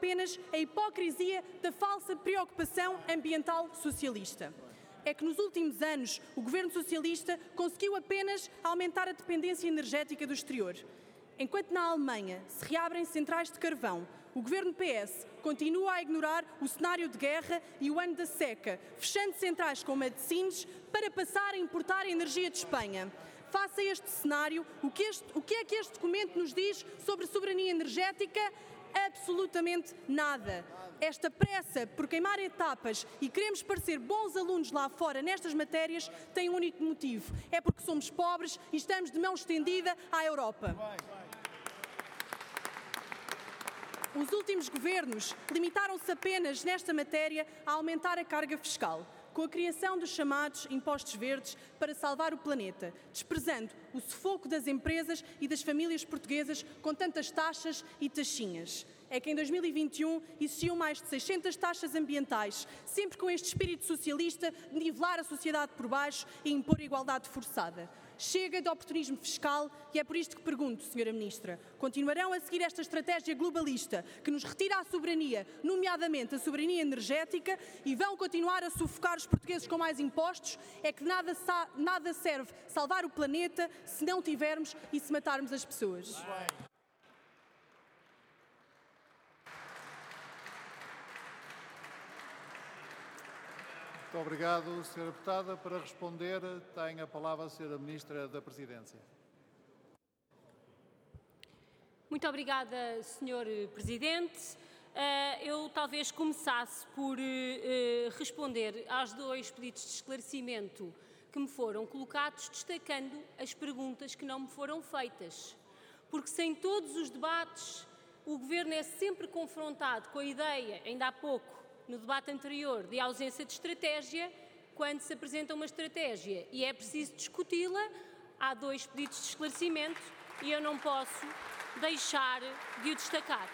apenas a hipocrisia da falsa preocupação ambiental socialista. É que nos últimos anos o governo socialista conseguiu apenas aumentar a dependência energética do exterior. Enquanto na Alemanha se reabrem centrais de carvão, o governo PS continua a ignorar o cenário de guerra e o ano da seca, fechando centrais como a de Sines para passar a importar energia de Espanha. Face a este cenário, o que é que este documento nos diz sobre soberania energética? Absolutamente nada. Esta pressa por queimar etapas e queremos parecer bons alunos lá fora nestas matérias tem um único motivo. É porque somos pobres e estamos de mão estendida à Europa. Os últimos governos limitaram-se apenas nesta matéria a aumentar a carga fiscal, com a criação dos chamados impostos verdes para salvar o planeta, desprezando o sufoco das empresas e das famílias portuguesas com tantas taxas e taxinhas. É que em 2021 existiam mais de 600 taxas ambientais, sempre com este espírito socialista de nivelar a sociedade por baixo e impor igualdade forçada. Chega de oportunismo fiscal e é por isto que pergunto, Sra. Ministra, continuarão a seguir esta estratégia globalista que nos retira a soberania, nomeadamente a soberania energética, e vão continuar a sufocar os portugueses com mais impostos? É que nada serve salvar o planeta se não tivermos e se matarmos as pessoas. Muito obrigado, Sra. Deputada. Para responder, tem a palavra a Sra. Ministra da Presidência. Muito obrigada, Sr. Presidente. Eu talvez começasse por responder aos dois pedidos de esclarecimento que me foram colocados, destacando as perguntas que não me foram feitas. Porque se em todos os debates o Governo é sempre confrontado com a ideia, ainda há pouco, no debate anterior, de ausência de estratégia, quando se apresenta uma estratégia e é preciso discuti-la, há dois pedidos de esclarecimento e eu não posso deixar de o destacar.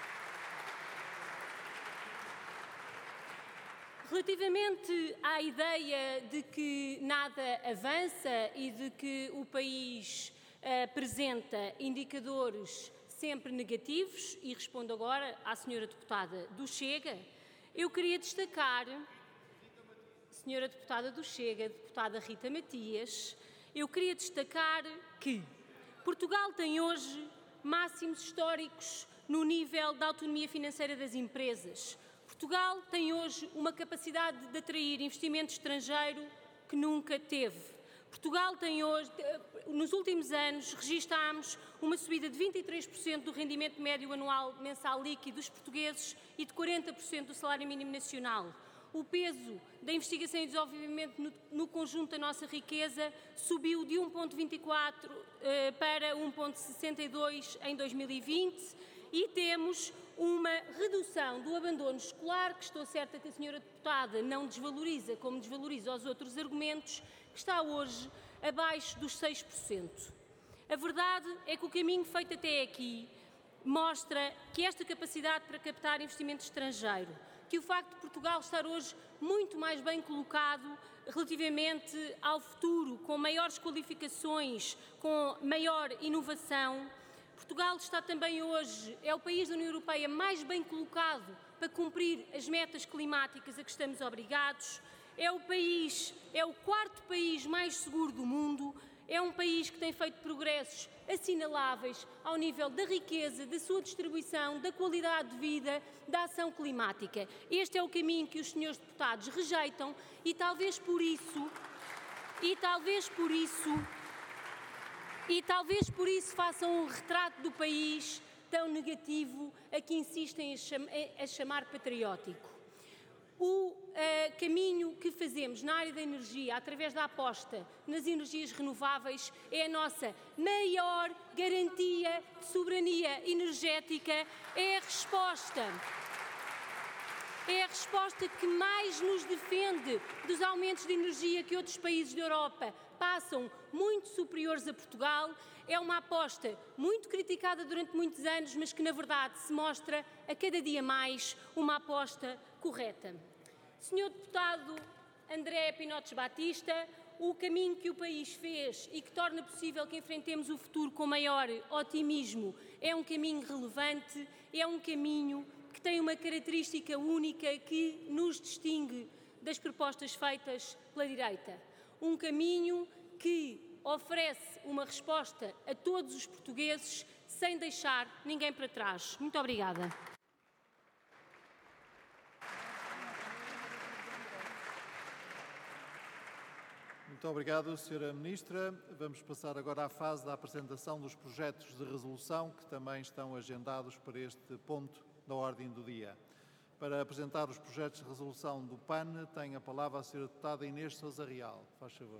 Relativamente à ideia de que nada avança e de que o país apresenta indicadores sempre negativos, e respondo agora à Sra. Deputada do Chega, eu queria destacar, Sra. Deputada do Chega, Deputada Rita Matias, eu queria destacar que Portugal tem hoje máximos históricos no nível da autonomia financeira das empresas. Portugal tem hoje uma capacidade de atrair investimento estrangeiro que nunca teve. Portugal tem hoje, nos últimos anos, registámos uma subida de 23% do rendimento médio anual mensal líquido dos portugueses e de 40% do salário mínimo nacional. O peso da investigação e desenvolvimento no conjunto da nossa riqueza subiu de 1,24 para 1,62 em 2020 e temos uma redução do abandono escolar, que estou certa que a Sra. Deputada não desvaloriza, como desvaloriza os outros argumentos, que está hoje abaixo dos 6%. A verdade é que o caminho feito até aqui mostra que esta capacidade para captar investimento estrangeiro, que o facto de Portugal estar hoje muito mais bem colocado relativamente ao futuro, com maiores qualificações, com maior inovação, Portugal está também hoje, é o país da União Europeia mais bem colocado para cumprir as metas climáticas a que estamos obrigados, é o quarto país mais seguro do mundo, é um país que tem feito progressos assinaláveis ao nível da riqueza, da sua distribuição, da qualidade de vida, da ação climática. Este é o caminho que os senhores deputados rejeitam e talvez por isso façam um retrato do país tão negativo a que insistem a chamar patriótico. O caminho que fazemos na área da energia, através da aposta nas energias renováveis, é a nossa maior garantia de soberania energética, é a resposta que mais nos defende dos aumentos de energia que outros países da Europa passam muito superiores a Portugal. É uma aposta muito criticada durante muitos anos, mas que na verdade se mostra a cada dia mais uma aposta correta. Sr. Deputado André Pinotes Batista, o caminho que o país fez e que torna possível que enfrentemos o futuro com maior otimismo é um caminho relevante, é um caminho que tem uma característica única que nos distingue das propostas feitas pela direita. Um caminho que oferece uma resposta a todos os portugueses sem deixar ninguém para trás. Muito obrigada. Muito obrigado, Sra. Ministra. Vamos passar agora à fase da apresentação dos projetos de resolução que também estão agendados para este ponto da ordem do dia. Para apresentar os projetos de resolução do PAN, tem a palavra a Sra. Deputada Inês Sousa Real. Faz favor.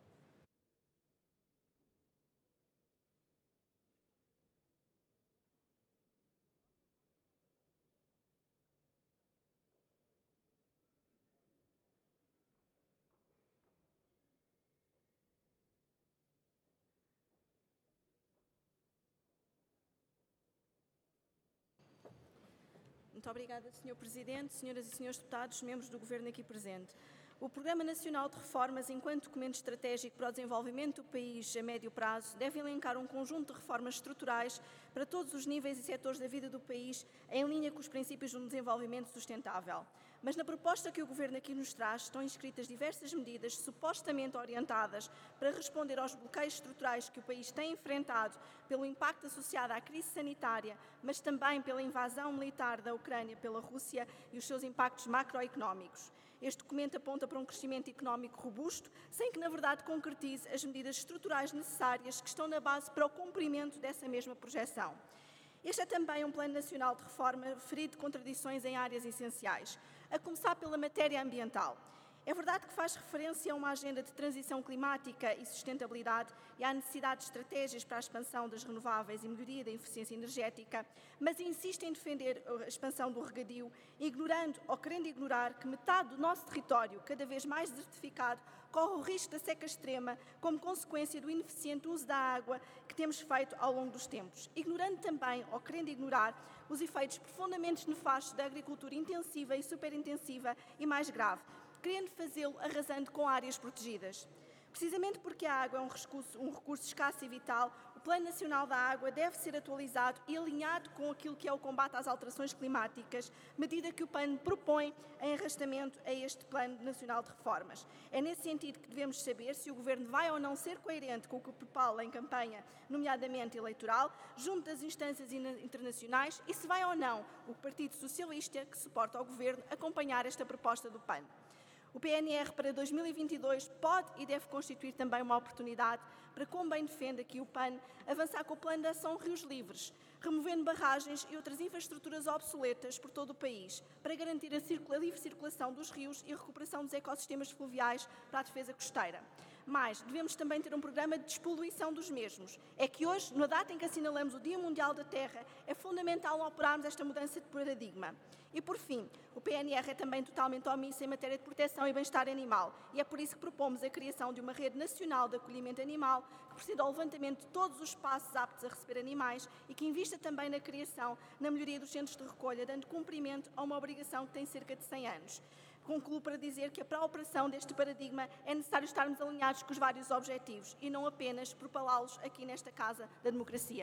Muito obrigada, Sr. Presidente, Senhoras e Senhores Deputados, membros do Governo aqui presente. O Programa Nacional de Reformas, enquanto documento estratégico para o desenvolvimento do país a médio prazo, deve elencar um conjunto de reformas estruturais para todos os níveis e setores da vida do país, em linha com os princípios de um desenvolvimento sustentável. Mas na proposta que o Governo aqui nos traz estão inscritas diversas medidas supostamente orientadas para responder aos bloqueios estruturais que o país tem enfrentado pelo impacto associado à crise sanitária, mas também pela invasão militar da Ucrânia pela Rússia e os seus impactos macroeconómicos. Este documento aponta para um crescimento económico robusto, sem que, na verdade, concretize as medidas estruturais necessárias que estão na base para o cumprimento dessa mesma projeção. Este é também um Plano Nacional de Reforma ferido de contradições em áreas essenciais, a começar pela matéria ambiental. É verdade que faz referência a uma agenda de transição climática e sustentabilidade e à necessidade de estratégias para a expansão das renováveis e melhoria da eficiência energética, mas insiste em defender a expansão do regadio, ignorando ou querendo ignorar que metade do nosso território, cada vez mais desertificado, corre o risco da seca extrema como consequência do ineficiente uso da água que temos feito ao longo dos tempos, ignorando também ou querendo ignorar os efeitos profundamente nefastos da agricultura intensiva e superintensiva e, mais grave, querendo fazê-lo arrasando com áreas protegidas. Precisamente porque a água é um recurso escasso e vital, o Plano Nacional da Água deve ser atualizado e alinhado com aquilo que é o combate às alterações climáticas, medida que o PAN propõe em arrastamento a este Plano Nacional de Reformas. É nesse sentido que devemos saber se o Governo vai ou não ser coerente com o que propala em campanha, nomeadamente eleitoral, junto das instâncias internacionais, e se vai ou não o Partido Socialista, que suporta o Governo, acompanhar esta proposta do PAN. O PNR para 2022 pode e deve constituir também uma oportunidade para, como bem defende aqui o PAN, avançar com o Plano de Ação Rios Livres, removendo barragens e outras infraestruturas obsoletas por todo o país, para garantir a livre circulação dos rios e a recuperação dos ecossistemas fluviais para a defesa costeira. Mas devemos também ter um programa de despoluição dos mesmos. É que hoje, na data em que assinalamos o Dia Mundial da Terra, é fundamental operarmos esta mudança de paradigma. E, por fim, o PNR é também totalmente omisso em matéria de proteção e bem-estar animal, e é por isso que propomos a criação de uma rede nacional de acolhimento animal que proceda ao levantamento de todos os espaços aptos a receber animais e que invista também na criação, na melhoria dos centros de recolha, dando cumprimento a uma obrigação que tem cerca de 100 anos. Concluo para dizer que para a operação deste paradigma é necessário estarmos alinhados com os vários objetivos e não apenas propalá-los aqui nesta Casa da Democracia.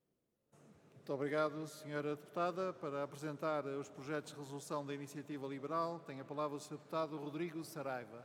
Muito obrigado, Sra. Deputada. Para apresentar os projetos de resolução da Iniciativa Liberal, tem a palavra o Sr. Deputado Rodrigo Saraiva.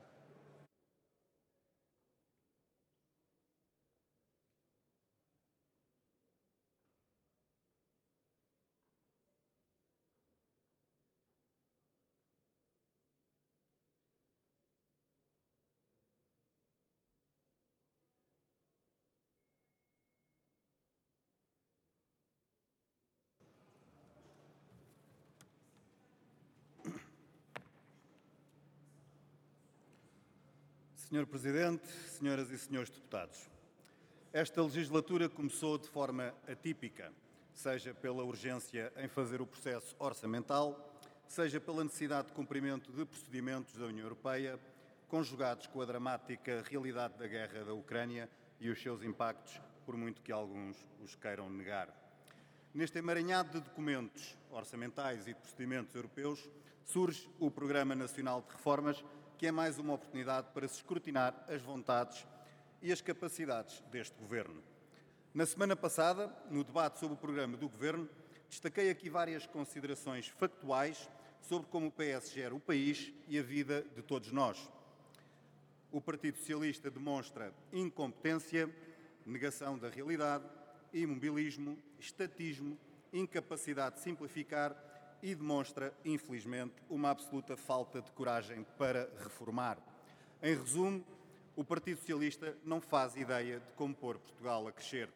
Senhor Presidente, senhoras e senhores deputados, esta legislatura começou de forma atípica, seja pela urgência em fazer o processo orçamental, seja pela necessidade de cumprimento de procedimentos da União Europeia, conjugados com a dramática realidade da guerra da Ucrânia e os seus impactos, por muito que alguns os queiram negar. Neste emaranhado de documentos orçamentais e de procedimentos europeus, surge o Programa Nacional de Reformas, que é mais uma oportunidade para se escrutinar as vontades e as capacidades deste Governo. Na semana passada, no debate sobre o programa do Governo, Destaquei aqui várias considerações factuais sobre como o PS gera o país e a vida de todos nós. O Partido Socialista demonstra incompetência, negação da realidade, imobilismo, estatismo, incapacidade de simplificar e demonstra, infelizmente, uma absoluta falta de coragem para reformar. Em resumo, o Partido Socialista não faz ideia de como pôr Portugal a crescer.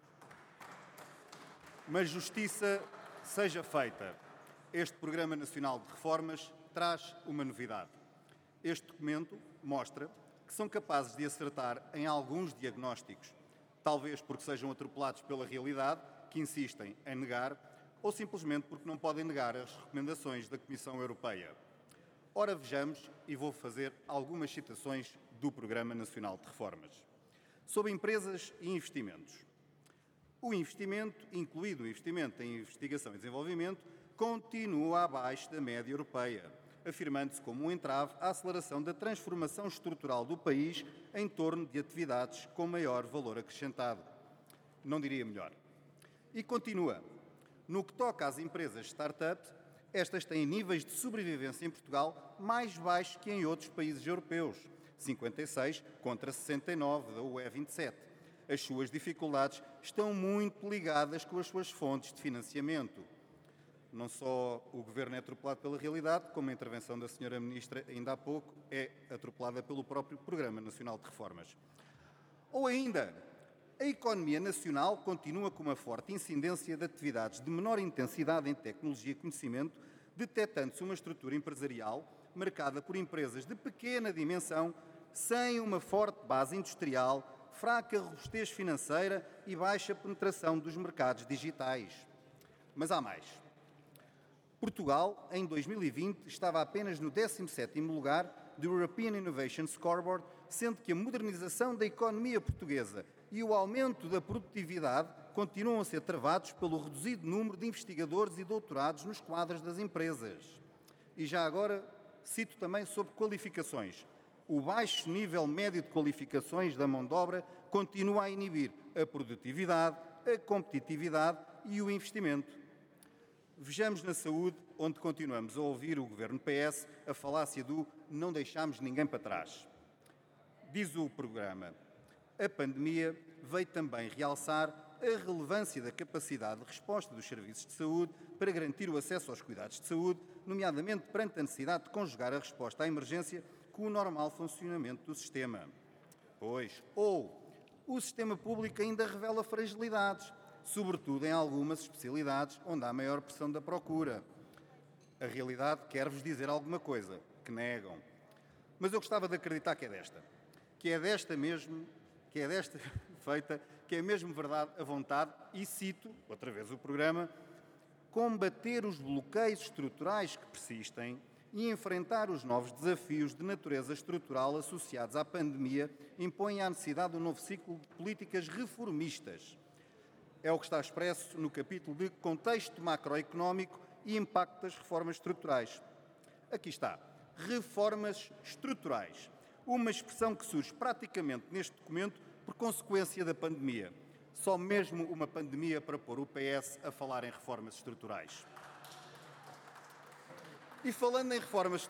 Mas justiça seja feita. Este Programa Nacional de Reformas traz uma novidade. Este documento mostra que são capazes de acertar em alguns diagnósticos, talvez porque sejam atropelados pela realidade, que insistem em negar, ou simplesmente porque não podem negar as recomendações da Comissão Europeia. Ora, vejamos, e vou fazer algumas citações do Programa Nacional de Reformas. Sobre empresas e investimentos. O investimento, incluído o investimento em investigação e desenvolvimento, continua abaixo da média europeia, afirmando-se como um entrave à aceleração da transformação estrutural do país em torno de atividades com maior valor acrescentado. Não diria melhor. E continua. No que toca às empresas startups, estas têm níveis de sobrevivência em Portugal mais baixos que em outros países europeus, 56 contra 69 da UE 27. As suas dificuldades estão muito ligadas com as suas fontes de financiamento. Não só o Governo é atropelado pela realidade, como a intervenção da Sra. Ministra ainda há pouco é atropelada pelo próprio Programa Nacional de Reformas. Ou ainda, a economia nacional continua com uma forte incidência de atividades de menor intensidade em tecnologia e conhecimento, detectando-se uma estrutura empresarial marcada por empresas de pequena dimensão, sem uma forte base industrial, fraca robustez financeira e baixa penetração dos mercados digitais. Mas há mais. Portugal, em 2020, estava apenas no 17º lugar do European Innovation Scoreboard, sendo que a modernização da economia portuguesa e o aumento da produtividade continuam a ser travados pelo reduzido número de investigadores e doutorados nos quadros das empresas. E já agora cito também sobre qualificações. O baixo nível médio de qualificações da mão de obra continua a inibir a produtividade, a competitividade e o investimento. Vejamos na saúde, onde continuamos a ouvir o Governo PS a falácia do não deixamos ninguém para trás. Diz o programa, a pandemia veio também realçar a relevância da capacidade de resposta dos serviços de saúde para garantir o acesso aos cuidados de saúde, nomeadamente perante a necessidade de conjugar a resposta à emergência com o normal funcionamento do sistema. Pois, o sistema público ainda revela fragilidades, sobretudo em algumas especialidades onde há maior pressão da procura. A realidade quer-vos dizer alguma coisa, que negam. Mas eu gostava de acreditar que é desta feita, que é mesmo verdade a vontade, e cito, outra vez o programa, combater os bloqueios estruturais que persistem e enfrentar os novos desafios de natureza estrutural associados à pandemia impõe a necessidade de um novo ciclo de políticas reformistas. É o que está expresso no capítulo de Contexto Macroeconómico e Impacto das Reformas Estruturais. Aqui está. Reformas estruturais. Uma expressão que surge praticamente neste documento por consequência da pandemia. Só mesmo uma pandemia para pôr o PS a falar em reformas estruturais. E falando em reformas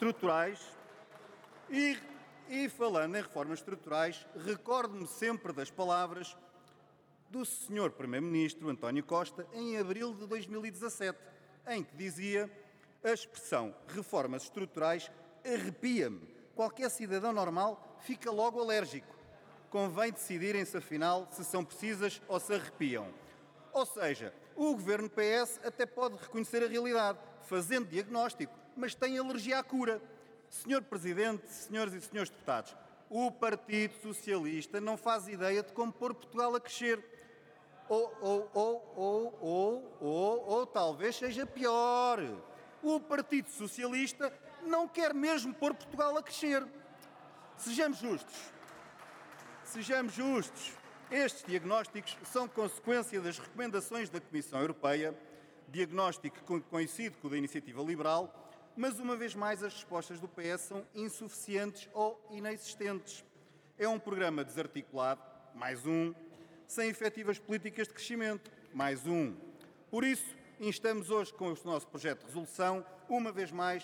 estruturais, recordo-me sempre das palavras do Sr. Primeiro-Ministro António Costa em abril de 2017, em que dizia a expressão reformas estruturais arrepia-me. Qualquer cidadão normal fica logo alérgico. Convém decidirem-se, afinal, se são precisas ou se arrepiam. Ou seja, o Governo PS até pode reconhecer a realidade, fazendo diagnóstico, mas tem alergia à cura. Senhor Presidente, senhoras e senhores deputados, o Partido Socialista não faz ideia de como pôr Portugal a crescer. Ou talvez seja pior. O Partido Socialista não quer mesmo pôr Portugal a crescer. Sejamos justos. Estes diagnósticos são consequência das recomendações da Comissão Europeia, diagnóstico coincide com o da Iniciativa Liberal, mas uma vez mais as respostas do PS são insuficientes ou inexistentes. É um programa desarticulado, mais um, sem efetivas políticas de crescimento, mais um. Por isso, instamos hoje com o nosso projeto de resolução, uma vez mais,